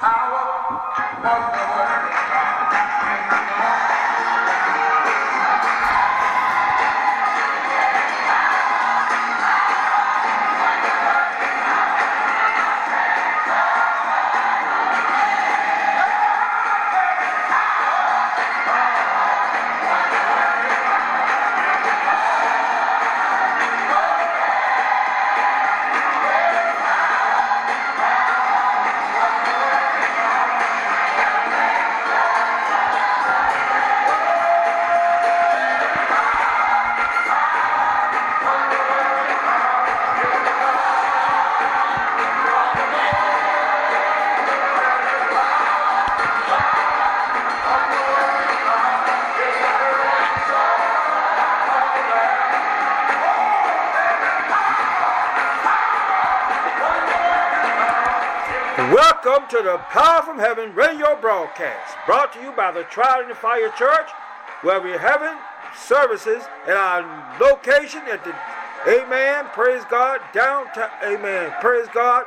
Welcome to the Power from Heaven radio broadcast, brought to you by the Trial in the Fire Church, where we're having services at our location at the, amen, praise God, downtown, amen, praise God,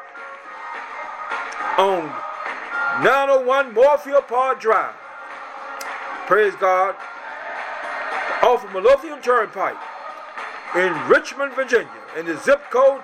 on 901 Moorfield Park Drive, praise God, off of Midlothian Turnpike in Richmond, Virginia, in the zip code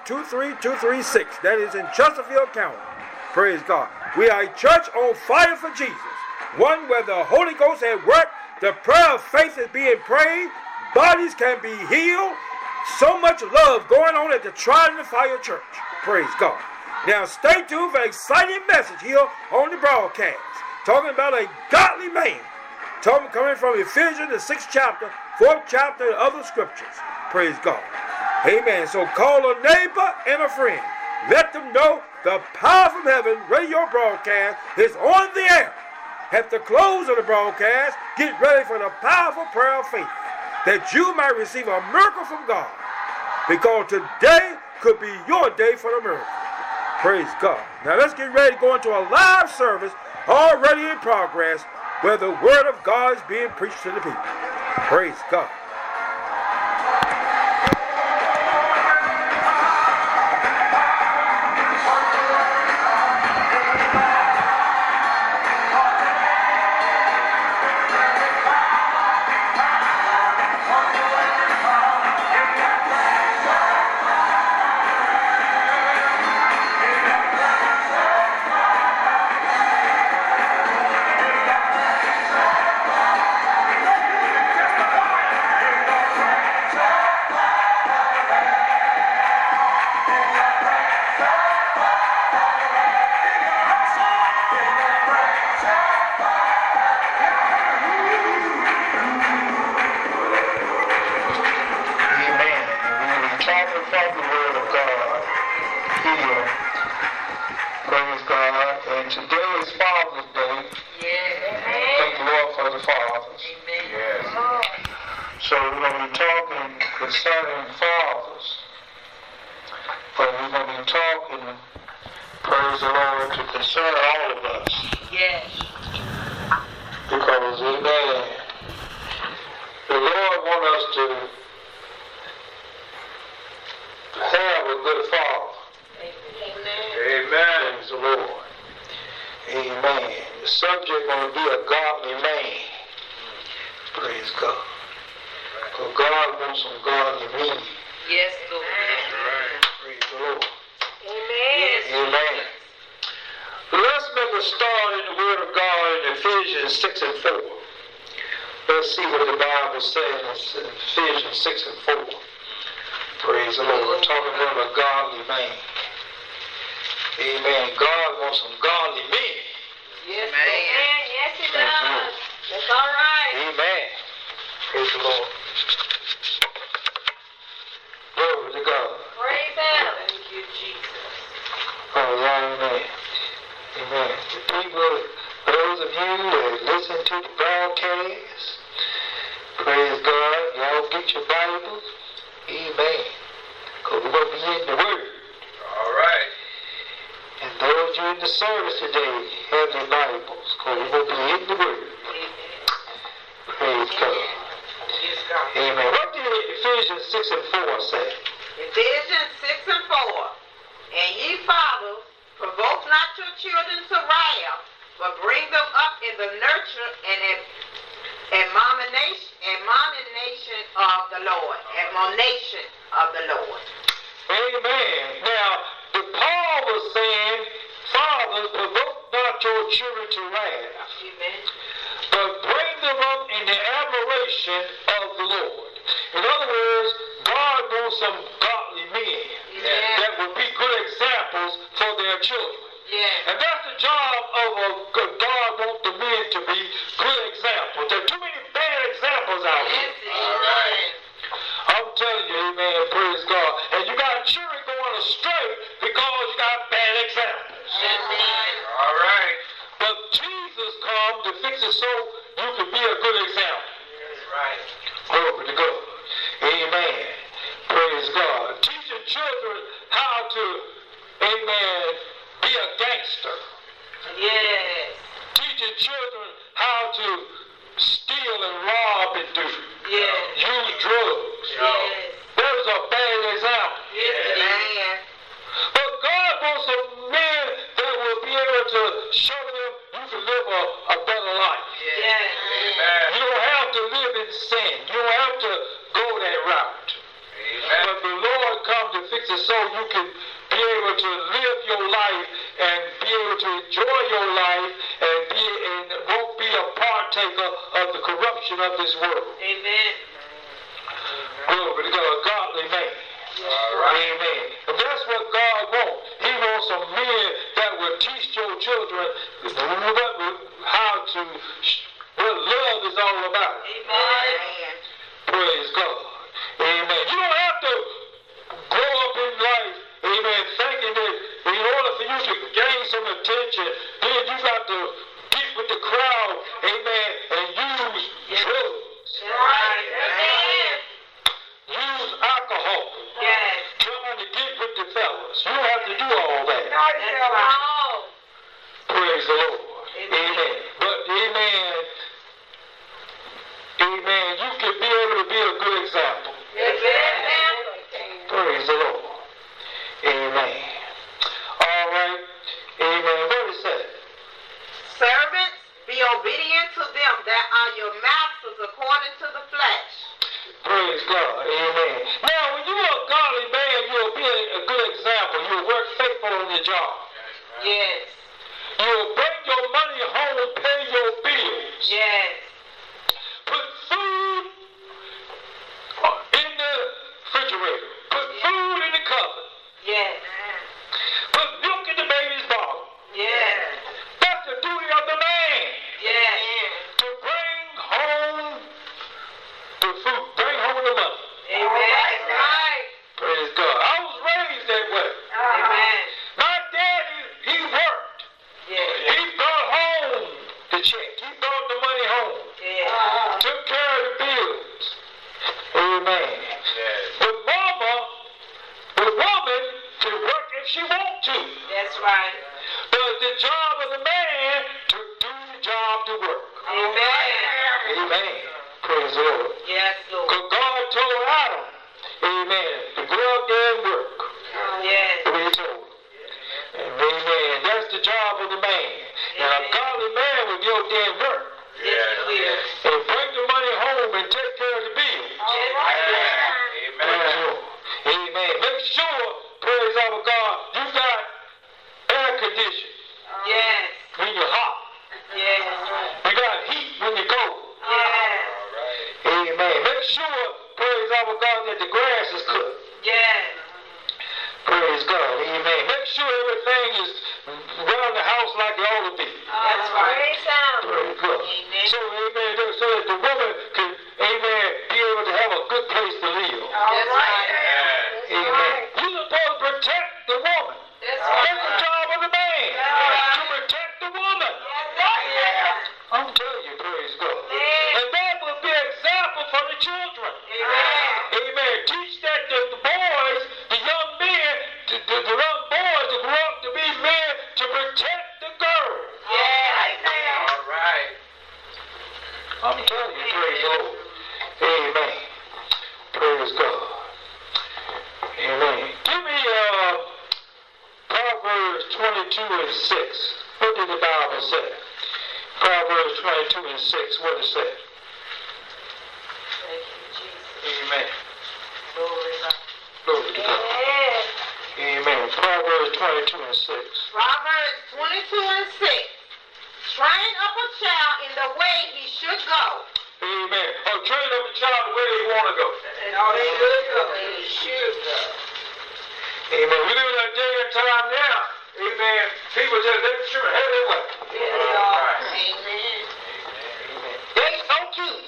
23236, that is in Chesterfield County. Praise God. We are a church on fire for Jesus. One where the Holy Ghost at work, the prayer of faith is being prayed, bodies can be healed. So much love going on at the Trial in the Fire Church. Praise God. Now stay tuned for an exciting message here on the broadcast. Talking about a godly man. Coming from Ephesians, the 6th chapter, 4th chapter, and other scriptures. Praise God. Amen. So call a neighbor and a friend. Let them know the Power from Heaven radio broadcast is on the air. At the close of the broadcast, get ready for the powerful prayer of faith that you might receive a miracle from God. Because today could be your day for the miracle. Praise God. Now let's get ready to go into a live service already in progress where the word of God is being preached to the people. Praise God. Ephesians 6 and 4. And ye fathers, provoke not your children to wrath, but bring them up in the nurture and admonition of the Lord. Admonition of the Lord. Amen. Now, Paul was saying, fathers, provoke not your children to wrath, Amen. but bring them up in the admiration of the Lord. In other words, God wants some godly men that will be good examples for their children. Yeah. And that's the job of God wants the men to be good examples. There are too many bad examples out here. All right. I'm telling you, amen, praise God. And you got children going astray because you got bad examples. Amen. All right. But Jesus come to fix it so you can be a good example. That's right. Glory to God. Amen. Praise God. Teaching children how to, amen, be a gangster. Yes. Teaching children how to steal and rob and do. Yes. Use drugs. Yes. That is a bad example. Amen. But God wants some men that will be able to show them you can live a better life. Yes. Amen. You don't have to live in sin. You don't have to go that route. Amen. But the Lord come to fix it so you can be able to live your life and be able to enjoy your life and won't be a partaker of the corruption of this world. Amen. Glory to God, godly man. Amen. And that's what God wants. He wants some men that will teach your children how to, what love is all about. Amen. Praise God. Amen. You don't have to grow up in life, amen, thinking that in order for you to gain some attention, then you got to get with the crowd, amen, and use drugs. Right. Amen. Use alcohol. Yes. Trying to get with the fellas. You don't have to do all that. That's right. Praise the Lord. Amen. But amen. Amen. You can be able to be a good example. Amen. Praise the Lord. Amen. All right. Amen. What is that? Servants, be obedient to them that are your masters according to the flesh. Praise God. Amen. Now, when you're a godly man, you'll be a good example. You'll work faithful on your job. Yes. You'll bring your money home and pay your bills. Yes. Put food in the refrigerator. Put food in the cupboard. Yes. Put milk in the baby's bottle. Yes. That's the duty of the man. Yes. To bring home the food. Bring home the money. Amen. Right. Praise God. I was raised that way. Amen. My daddy, he worked. Yes. He brought home the check. He brought the money home. Yes. Took care of the bills. Amen. Yes. The woman can work if she wants to. That's right. But it's the job of the man to do the job to work. Amen. Amen. Praise the Lord. Yes, Lord. Because God told Adam, amen, to go out there and work. Yes. The way he told him. And amen. That's the job of the man. And a godly man will go out there and work. Yes, he will. And bring the money home and take care of the bills. All right. Praise the Lord. Amen. Make sure, praise our God, you got air conditioning Yes. when you're hot. Yes. You got heat when you're cold. Yes. Amen. Make sure, praise our God, that the grass is cut. Yes. Praise God. Amen. Make sure everything is around the house like it ought to be. That's right. Praise God. Amen. So, amen, so that the woman can, amen, be able to have a good place to live. That's right. Amen. You're supposed to protect the woman. That's That's the right. job of the man. right. To protect the woman. I'm telling you, praise God. Amen. And that will be an example for the children. Amen. Amen. Teach that the boys, the young men, the young boys to grow up to be men to protect the girls. All right. I'm telling you, praise the Lord. Amen. Praise God. Amen. Give me Proverbs Proverbs 22 and 6. What did the Bible say? Proverbs 22 and 6. What does it say? Thank you, Jesus. Amen. Glory to God. Glory to God. Amen. Proverbs 22 and 6. Proverbs 22 and 6. Train up a child in the way he should go. Amen. Oh, train up a child the way they want to go. And all they should go. They should go. Amen. We live in a day and time now. Amen. People just let the children have their way. Amen. They so cute.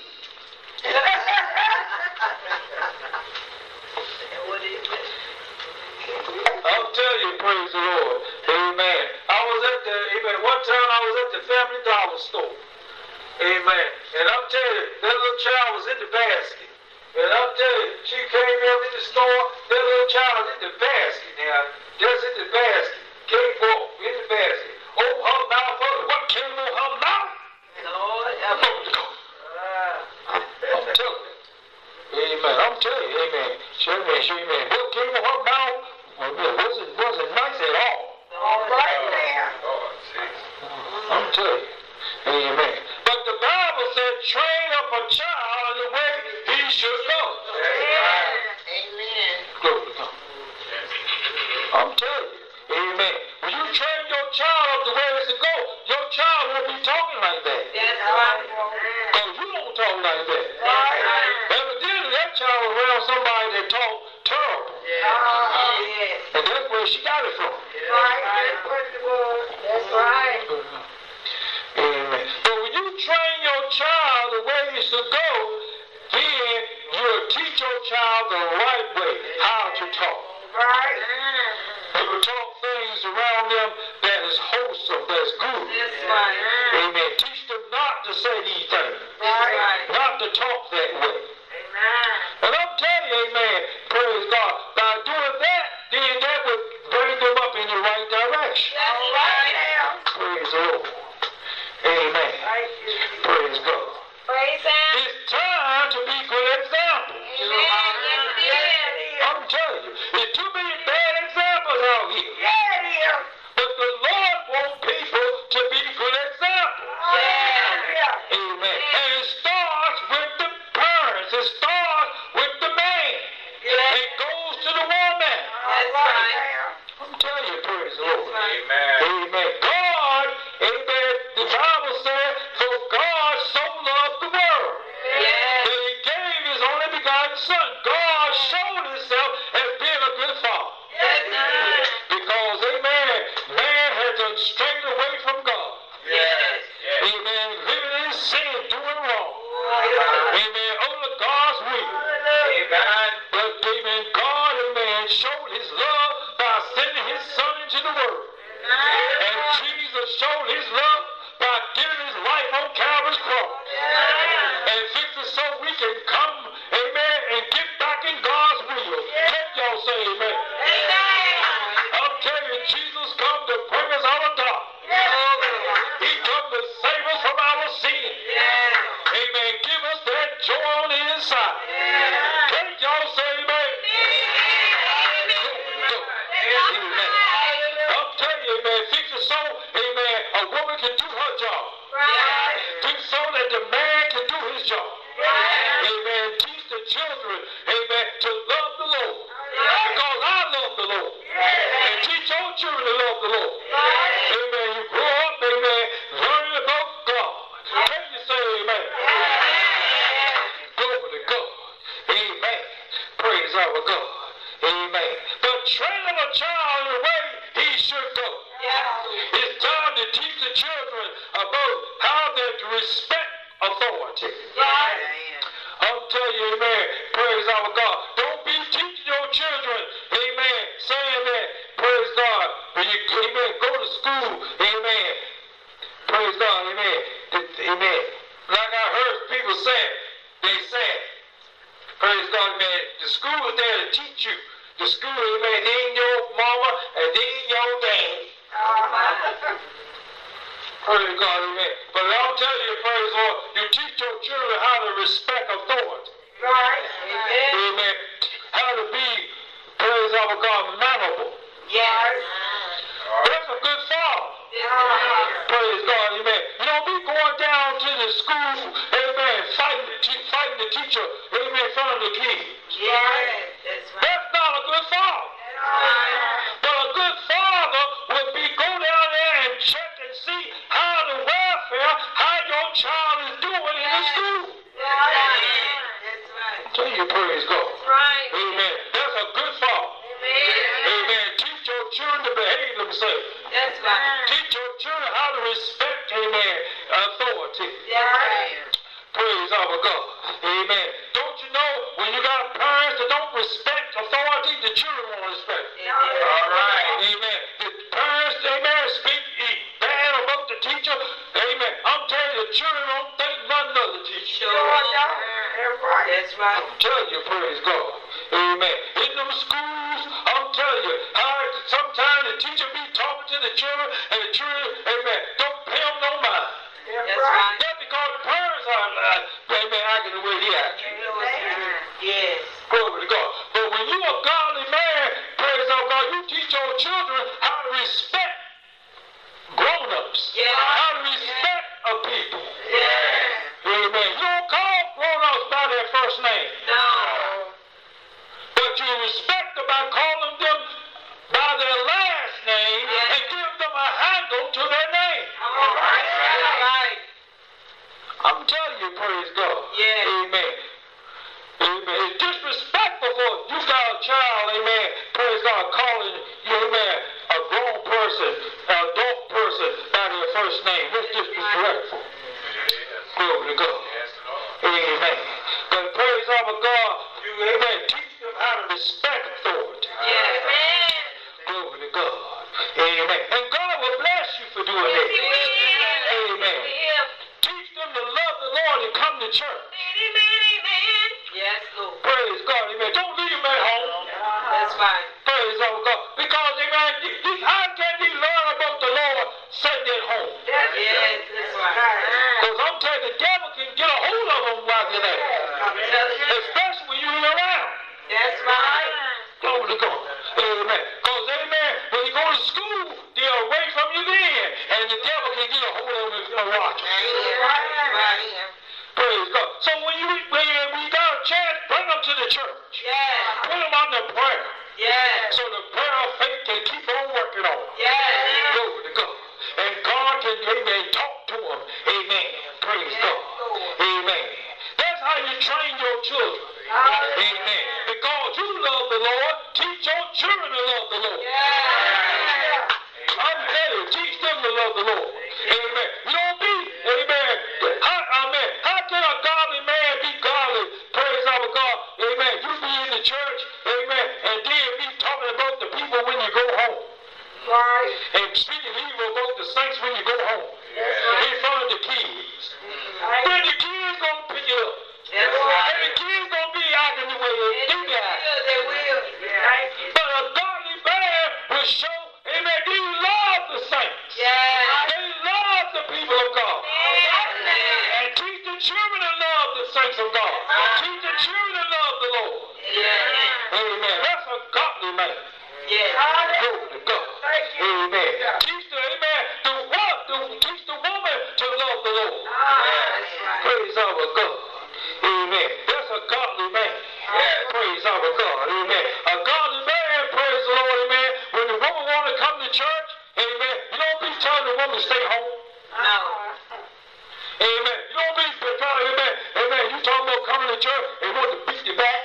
I'll tell you, praise the Lord. Amen. One time I was at the Family Dollar store. Amen. And I'm telling you, that little child was in the basket. And I'm telling you, she came up in the store, that little child was in the basket now. Just in the basket. Came forth in the basket. Oh, her mouth, what came on her mouth? Lord, I'm telling you. Amen. I'm telling you, amen. Amen. What came on her mouth wasn't nice at all. all right there. I'm telling you. Amen. But the Bible said, train up a child in the way he should go. Amen. Glory to God. I'm telling you. Amen. When you train your child up the way it should go, your child won't be talking like that. That's right. Because you don't talk like that. Evidently, that child was around somebody that talked terrible. Yes. And that's where she got it from. That's right. Amen. But when you train your child the way he should go, then you'll teach your child the right way, how to talk. Right. You will talk things around them that is wholesome, that's good. That's right. Amen. Teach them not to say these things. Right. Not to talk that way. Amen. And I'm telling you, amen, praise God, by doing that, then that would bring them up in the right direction. That's right now. Praise the Lord. Amen. Praise God. Praise Him. It's time to be good examples. Amen. Yes, it is. I'm telling you, there's too many bad examples out here. But the Lord wants people to be good examples. Amen. And it starts with the parents. It starts with the man. It goes to the woman. That's right. I'm telling you, praise the Lord. Amen. Amen. God, amen. The Bible says, for God so loved the world Yes. that He gave His only begotten Son. God showed Himself as being a good Father. Yes. Because, amen, man had to strayed away from God. Yes. Amen. Living in sin, doing wrong. Amen. Under God's will. Amen. But, amen, God, amen, showed His love by sending His Son into the world. And Jesus showed His love by giving His life on Calvary's cross. And fix it so we can come, amen, and get back in God's will. Let y'all say amen. I'm telling you, Jesus come to bring us out of darkness. He come to save us from our sin. Amen. Give us that joy on the inside. Can y'all say amen? Amen. I'm telling you, amen, fix it so, amen, a woman can do her job. Fix it so that the man can do his job. Amen. Teach the children, amen, to love the Lord. Because I love the Lord. And teach your children to love the Lord. Amen. You grow up, amen, learning about God. Can you say amen? Glory to God. Amen. Praise our God. Amen. But train up a child in the way he should go. It's time to teach the children about how they respect authority. I'm telling you, amen, praise our God. Don't be teaching your children, amen, saying that, praise God, when you, amen, go to school, amen, praise God, amen, amen. Like I heard people say, they said, praise God, amen, the school is there to teach you. The school, amen, they ain't your mama and they ain't your daddy. Praise God, amen. But I'll tell you, praise the Lord, you teach your children how to respect authority. Amen. How to be, praise our God, manable. That's a good father. Praise God, amen. You don't be going down to the school, amen, fighting the teacher, amen, in front of the kids. That's not a good father. But a good father would be go down there and check and see how the welfare, how your child is doing in the school. Tell you, praise God. Amen. That's a good father. Amen. Teach your children to behave themselves. Teach your children how to respect, amen, authority. Praise our God. Amen. Don't you know when you got parents that don't respect authority, the children won't respect it. All right. Amen. The parents, amen, speak bad about the teacher. Amen. I'm telling you, the children don't think none of the teacher. That's right. I'm telling you, praise God. Amen. In them schools, I'm telling you, how sometimes the teacher be talking to the children, and the children, amen, don't pay them no mind. That's right. That's because the parents are, amen, acting the way they act. Yes. Glory to God. But when you a godly man, praise our God, you teach your children how to respect grown-ups. How to respect a people. Amen. You don't call grown-ups by their first name. No. But you respect them by calling them by their last name and give them a handle to their name. I'm telling you, praise God. Amen. Amen. It's disrespectful for you got a child, amen, praise God, calling you, amen, a grown person, an adult person by their first name. That's disrespectful. Glory to God. Amen. But praise our God, you, amen, teach them how to respect authority. Glory to God. Amen. And God will bless you for doing that. Amen. Teach them to love the Lord and come to church. Yes, Lord. Praise God. Amen. Don't leave them at home. That's right. Praise our God. Because, amen, how can they learn about the Lord sitting at home? Yes, that's right. Because I'm telling you, the devil can get a hold of them while they're there. Especially when you're around. That's right. Glory to God. Amen. Because, amen, when you go to school, they're away from you then. And the devil can get a hold of them if you're watching. Praise God. So when you got a chance, bring them to the church. Put them under prayer. So the prayer of faith can keep on working on. Glory to God. And God can, amen, talk to them. Amen. Praise God. Amen. That's how you train your children. Amen. Because you love the Lord, teach your children to love the Lord. I'm telling you, teach them to love the Lord. Amen. You don't be, amen. How can a godly man be godly? Praise our God. Amen. You be in the church, amen, and then be talking about the people when you go home. And speaking evil about the saints when you go home. In front of the kids. Then the kids gonna pick you up. And the kids gonna be acting the way they do that. But a godly man will show, amen, they love the saints. They love the people of God. And teach the children to love the saints of God. Teach the children to love the Lord. Amen. That's a godly man. Glory to God. Amen. Teach the, amen, teach the woman to love the Lord. Praise our God. Amen. That's a godly man. Praise our God. Amen. A godly man, praise the Lord, amen. When the woman want to come to church, amen, you don't be telling the woman to stay home. Amen. You don't be telling, amen, you talking about coming to church and want to beat you back.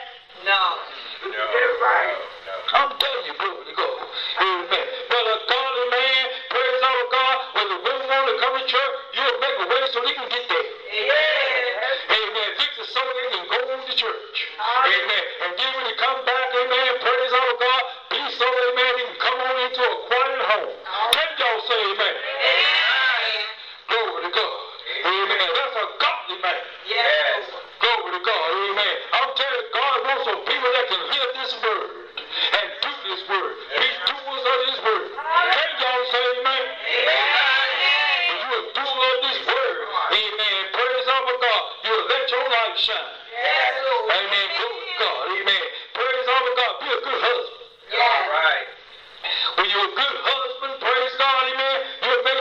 I'm telling you, glory to God. Amen. But a godly man, praise our God, when the women want to come to church, you'll make a way so they can get there. Amen. Fix it so they can go to church. Amen. And then when you come back, amen, praise our God, be so, amen, you can come on into a quiet home. Can y'all say amen? Glory to God. Amen. That's a godly man. Glory to God. Amen. I'm telling you, God wants some people that can hear this word and do this word. Be doers of this word. Can y'all say amen? When you're a doer of this word, amen, praise our God, you'll let your light shine. Amen. Glory to God. Amen. Praise our God. Be a good husband. When you're a good husband, praise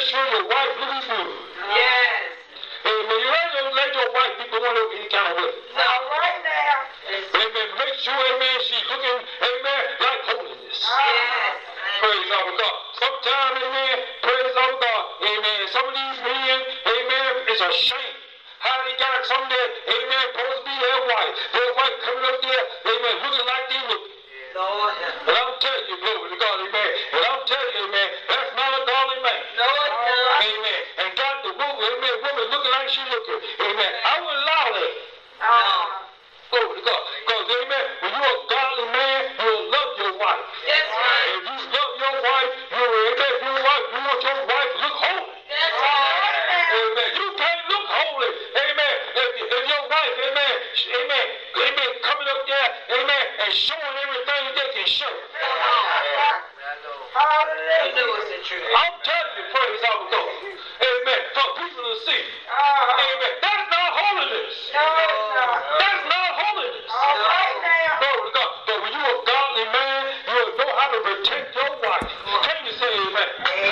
sure your wife looks good. Yes. Amen. You ain't let your wife be going over any kind of way. No, right now. Amen. Make sure, amen, she's looking, amen, like holiness. Yes. Praise our God. Sometimes, amen, praise our God. Amen. Some of these men, amen, it's a shame how they got some that, amen, supposed to be their wife. Their wife coming up there, amen, looking like they look. Lord. And I'm telling you, glory to God, amen. And I'm telling you, amen, that's not a godly man. No, it's not. Amen. And got the woman, amen, woman looking like she looking. Amen. I wouldn't allow that. Glory to God. Because, amen, when you're a godly man, you'll love your wife. That's right. If you love your wife, you want your wife to look holy. That's right. Amen. You can't look holy. Amen. If your wife, amen, coming up there, amen, and showing everything they can show. Hallelujah. You know it's the truth. I'm telling you, praise our God. Amen. For people to see. Amen. That's not holiness. No, it's not. That's not holiness. All right now. Glory to God. But when you're a godly man, you'll know how to protect your wife. Can you say amen?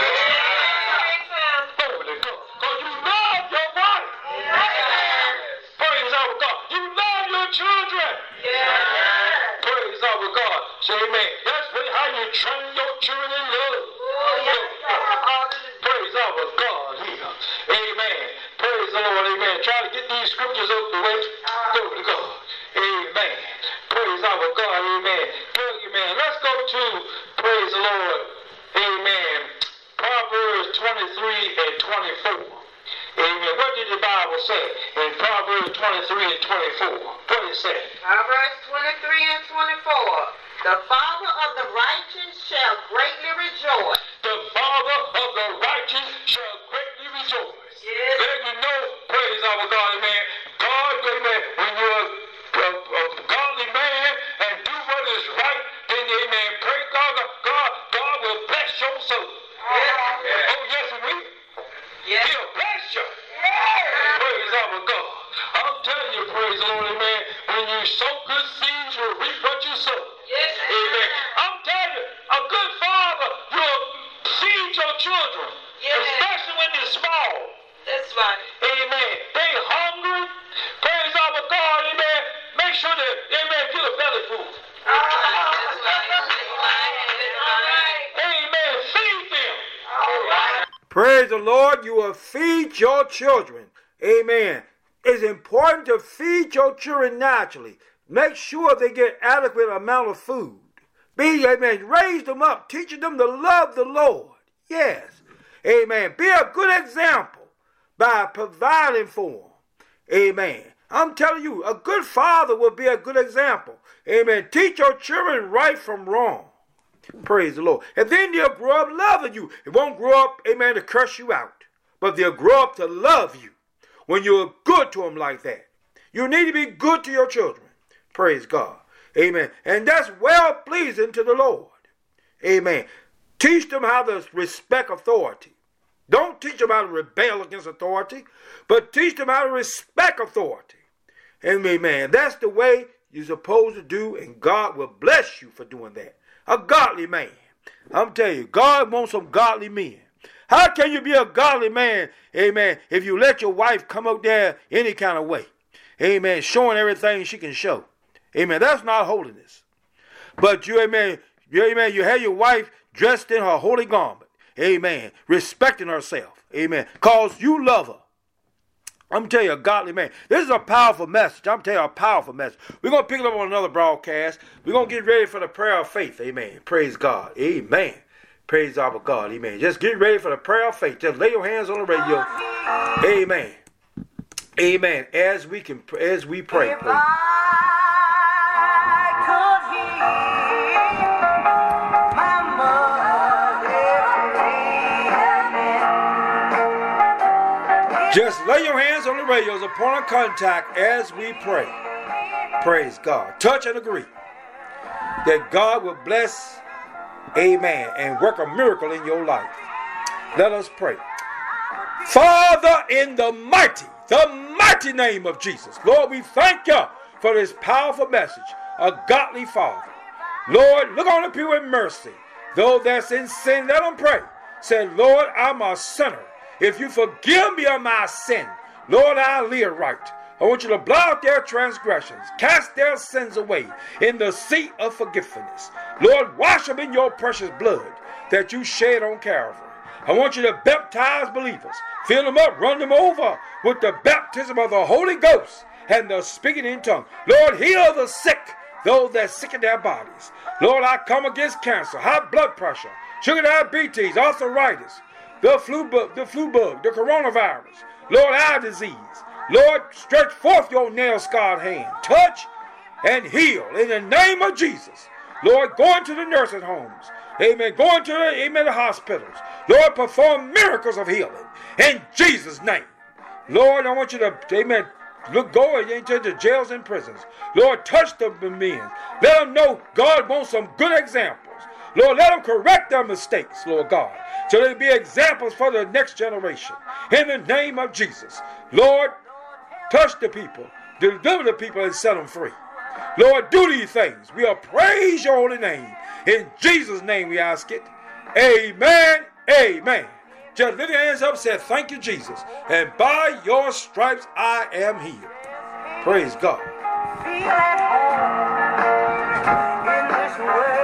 Glory to God. Because you love your wife. Praise our God. You love your children. Praise our God. So amen. That's how you train your children in love. Praise our God here. Amen. Praise the Lord. Amen. Try to get these scriptures out the way. Glory to God. Amen. Praise our God. Amen. Amen. Let's go to, praise the Lord. Amen. Proverbs 23 and 24. Amen. What did the Bible say in Proverbs 23 and 24? What did it say? Proverbs 23 and 24. The father of the righteous shall greatly rejoice. The father of the righteous shall greatly rejoice. Yes. Let me know, praise our God, amen. God, amen, when you're a godly man and do what is right, then amen, pray God will bless your soul. Yes. Oh, yes, he will. Yes. He'll bless you. Yes. Praise our God. I'm telling you, praise the Lord, amen, when you sow good seeds, you'll reap what you sow. Yes. Amen. I'm telling you, a good father, you'll feed your children, Yes. especially when they're small. That's right. Amen. They hungry. Praise our God. Amen. Make sure that, amen, get a belly food. Amen. Feed them. All right. Praise the Lord. You will feed your children. Amen. It's important to feed your children naturally. Make sure they get adequate amount of food. Amen. Raise them up, teaching them to love the Lord. Yes. Amen. Be a good example by providing for them. Amen. I'm telling you, a good father will be a good example. Amen. Teach your children right from wrong. Praise the Lord. And then they'll grow up loving you. It won't grow up, amen, to curse you out. But they'll grow up to love you when you're good to them like that. You need to be good to your children. Praise God. Amen. And that's well pleasing to the Lord. Amen. Teach them how to respect authority. Don't teach them how to rebel against authority, but teach them how to respect authority. Amen. That's the way you're supposed to do, and God will bless you for doing that. A godly man. I'm telling you, God wants some godly men. How can you be a godly man, amen, if you let your wife come up there any kind of way? Amen. Showing everything she can show. Amen. That's not holiness. But you, amen, you have your wife dressed in her holy garment. Amen. Respecting herself. Amen. Because you love her. I'm telling you, a godly man. This is a powerful message. I'm telling you, a powerful message. We're going to pick it up on another broadcast. We're going to get ready for the prayer of faith. Amen. Praise God. Amen. Praise our God. Amen. Just get ready for the prayer of faith. Just lay your hands on the radio. Amen. Amen. As we pray. Please. Just lay your hands on the radio as a point of contact as we pray. Praise God. Touch and agree that God will bless, amen, and work a miracle in your life. Let us pray. Father, in the mighty name of Jesus, Lord, we thank you for this powerful message, a godly Father. Lord, look on the people with mercy. Those that's in sin, let them pray. Say, Lord, I'm a sinner. If you forgive me of my sin, Lord, I'll live right. I want you to blot out their transgressions, cast their sins away in the sea of forgiveness. Lord, wash them in your precious blood that you shed on Calvary. I want you to baptize believers, fill them up, run them over with the baptism of the Holy Ghost and the speaking in tongues. Lord, heal the sick, those that sick in their bodies. Lord, I come against cancer, high blood pressure, sugar diabetes, arthritis, the flu bug, the coronavirus, Lord, eye disease. Lord, stretch forth your nail-scarred hand. Touch and heal in the name of Jesus. Lord, go into the nursing homes. Amen. Go into the hospitals. Lord, perform miracles of healing in Jesus' name. Lord, I want you to, amen, go into the jails and prisons. Lord, touch the men. Let them know God wants some good examples. Lord, let them correct their mistakes, Lord God, so they be examples for the next generation. In the name of Jesus. Lord, touch the people, deliver the people, and set them free. Lord, do these things. We'll praise your holy name. In Jesus' name we ask it. Amen. Amen. Just lift your hands up and say, thank you, Jesus. And by your stripes I am healed. Praise God. Feel at home in this world.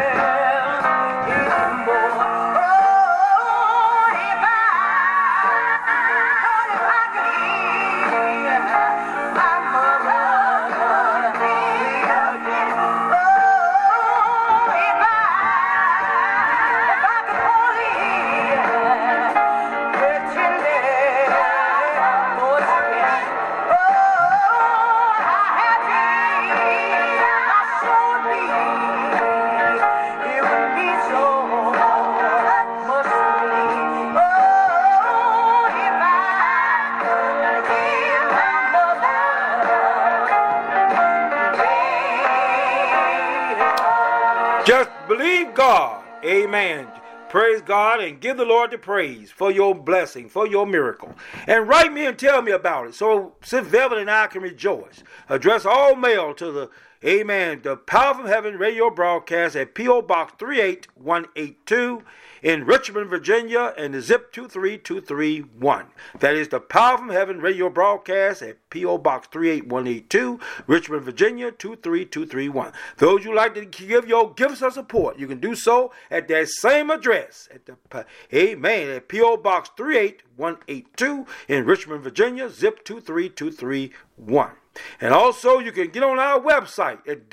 Just believe God. Amen. Praise God and give the Lord the praise for your blessing, for your miracle. And write me and tell me about it so Sis Velvet and I can rejoice. Address all mail to the, amen, the Power from Heaven radio broadcast at P.O. Box 38182 in Richmond, Virginia, and the zip 23231. That is the Power from Heaven radio broadcast at P.O. Box 38182, Richmond, Virginia, 23231. Those you like to give your gifts of support, you can do so at that same address at the amen at P.O. Box 38182 in Richmond, Virginia, zip 23231. And also, you can get on our website at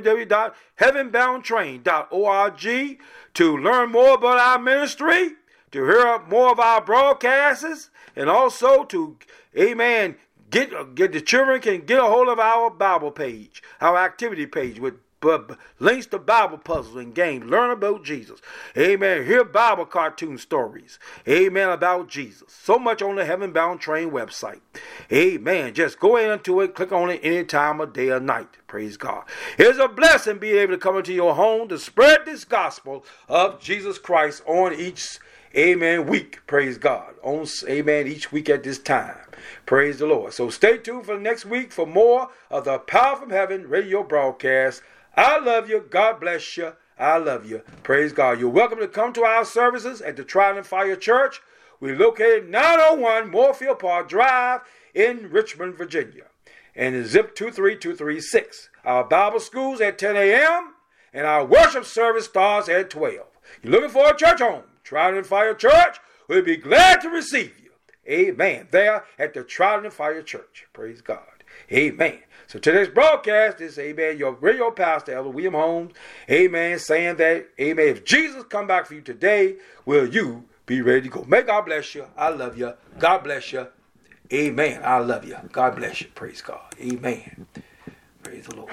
www.heavenboundtrain.org to learn more about our ministry, to hear more of our broadcasts, and also to, amen, get the children can get a hold of our Bible page, our activity page with links to Bible puzzles and games. Learn about Jesus. Amen. Hear Bible cartoon stories. Amen. About Jesus. So much on the Heaven Bound Train website. Amen. Just go into it. Click on it any time of day or night. Praise God. It's a blessing being able to come into your home to spread this gospel of Jesus Christ on each, amen, week. Praise God. On, amen, each week at this time. Praise the Lord. So stay tuned for next week for more of the Power from Heaven radio broadcast. I love you. God bless you. I love you. Praise God. You're welcome to come to our services at the Trial and Fire Church. We're located 901 Moorfield Park Drive in Richmond, Virginia. And it's zip 23236. Our Bible school's at 10 a.m. and our worship service starts at 12. You're looking for a church home? Trial and Fire Church. We'll be glad to receive you. Amen. There at the Trial and Fire Church. Praise God. Amen. So today's broadcast is, amen, your radio pastor, Elder William Holmes, amen, saying that, amen, if Jesus come back for you today, will you be ready to go? May God bless you. I love you. God bless you. Amen. I love you. God bless you. Praise God. Amen. Praise the Lord.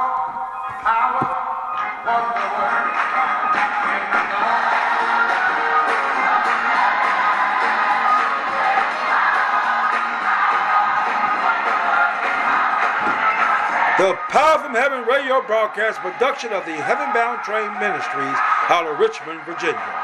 The Power from Heaven radio broadcast production of the Heaven Bound Train Ministries out of Richmond, Virginia.